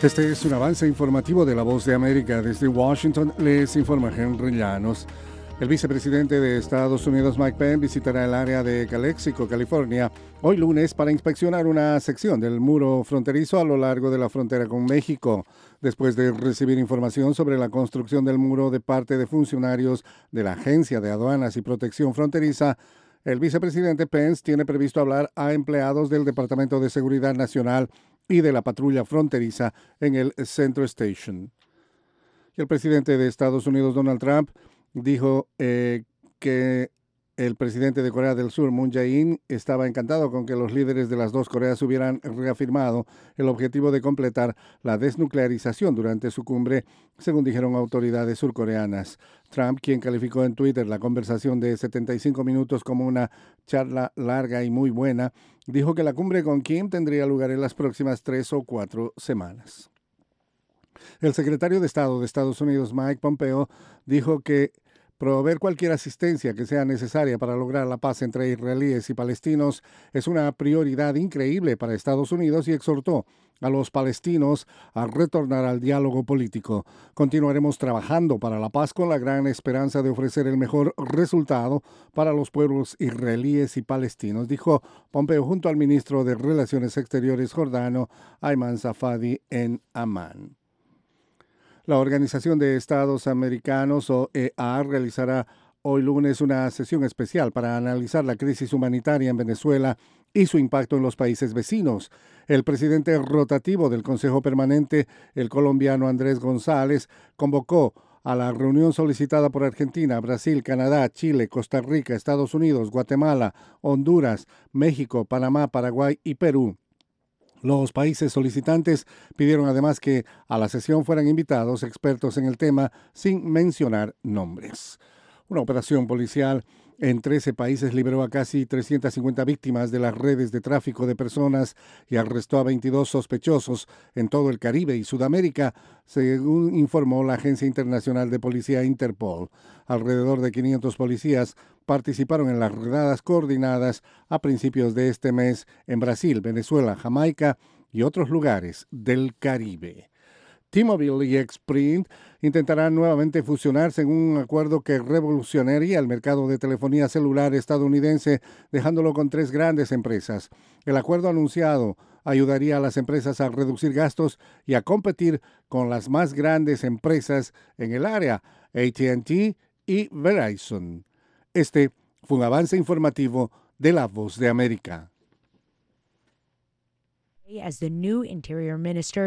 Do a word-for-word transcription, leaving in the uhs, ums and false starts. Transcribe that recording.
Este es un avance informativo de La Voz de América. Desde Washington les informa Henry Llanos. El vicepresidente de Estados Unidos, Mike Pence, visitará el área de Calexico, California, hoy lunes para inspeccionar una sección del muro fronterizo a lo largo de la frontera con México, después de recibir información sobre la construcción del muro de parte de funcionarios de la Agencia de Aduanas y Protección Fronteriza. El vicepresidente Pence tiene previsto hablar a empleados del Departamento de Seguridad Nacional y de la patrulla fronteriza en el Centro Station. Y el presidente de Estados Unidos, Donald Trump, dijo eh, que el presidente de Corea del Sur, Moon Jae-in, estaba encantado con que los líderes de las dos Coreas hubieran reafirmado el objetivo de completar la desnuclearización durante su cumbre, según dijeron autoridades surcoreanas. Trump, quien calificó en Twitter la conversación de setenta y cinco minutos como una charla larga y muy buena, dijo que la cumbre con Kim tendría lugar en las próximas tres o cuatro semanas. El secretario de Estado de Estados Unidos, Mike Pompeo, dijo que proveer cualquier asistencia que sea necesaria para lograr la paz entre israelíes y palestinos es una prioridad increíble para Estados Unidos y exhortó a los palestinos a retornar al diálogo político. Continuaremos trabajando para la paz con la gran esperanza de ofrecer el mejor resultado para los pueblos israelíes y palestinos, dijo Pompeo junto al ministro de Relaciones Exteriores jordano, Ayman Safadi, en Amán. La Organización de Estados Americanos, O E A, realizará hoy lunes una sesión especial para analizar la crisis humanitaria en Venezuela y su impacto en los países vecinos. El presidente rotativo del Consejo Permanente, el colombiano Andrés González, convocó a la reunión solicitada por Argentina, Brasil, Canadá, Chile, Costa Rica, Estados Unidos, Guatemala, Honduras, México, Panamá, Paraguay y Perú. Los países solicitantes pidieron además que a la sesión fueran invitados expertos en el tema sin mencionar nombres. Una operación policial en trece países liberó a casi trescientas cincuenta víctimas de las redes de tráfico de personas y arrestó a veintidós sospechosos en todo el Caribe y Sudamérica, según informó la Agencia Internacional de Policía Interpol. Alrededor de quinientos policías participaron en las redadas coordinadas a principios de este mes en Brasil, Venezuela, Jamaica y otros lugares del Caribe. T-Mobile y Sprint intentarán nuevamente fusionarse en un acuerdo que revolucionaría el mercado de telefonía celular estadounidense, dejándolo con tres grandes empresas. El acuerdo anunciado ayudaría a las empresas a reducir gastos y a competir con las más grandes empresas en el área, A T and T y Verizon. Este fue un avance informativo de La Voz de América. As the new Interior Minister